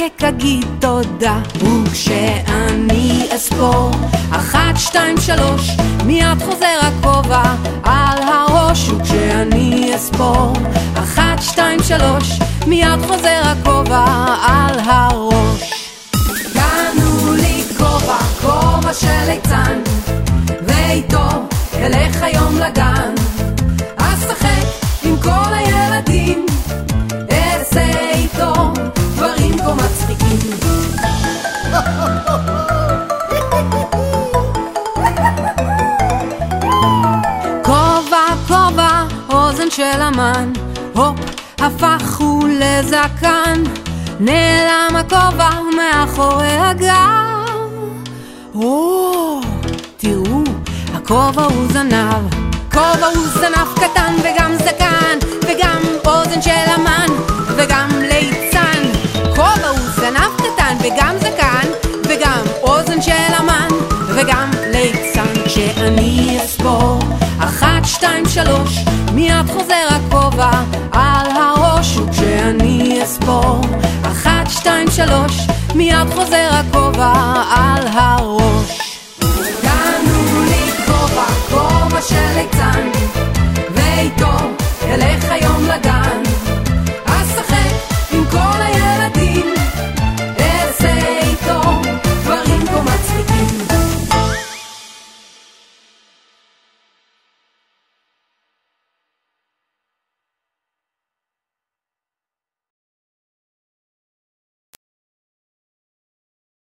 אשתוקק אגיד תודה, וכשאני אספור 1, 2, 3 מיד חוזר הכובע על הראש, וכשאני אספור 1, 2, 3 מיד חוזר הכובע על הראש. קנו לי כובע, כובע של ליצן, ואיתו אלך היום לגן, אשחק עם כל הילדים, אעשה איתו דברים כה מצחיקים. כובע, כובע, אוזן של אמן, הופ, הפך הוא לזקן, נעלם הכובע מאחורי הגב. תראו, הכובע הוא זנב, כובע הוא זנב קטן וגם זקן, וגם אוזן של אמן וגם ליצן. כובע הוא זנב קטן וגם זקן, וגם אוזן של אמן וגם ליצן. כשאני אספור 1, 2, 3 מיד חוזר הכובע על הראש, וכשאני אספור 1, 2, 3 מיד חוזר הכובע על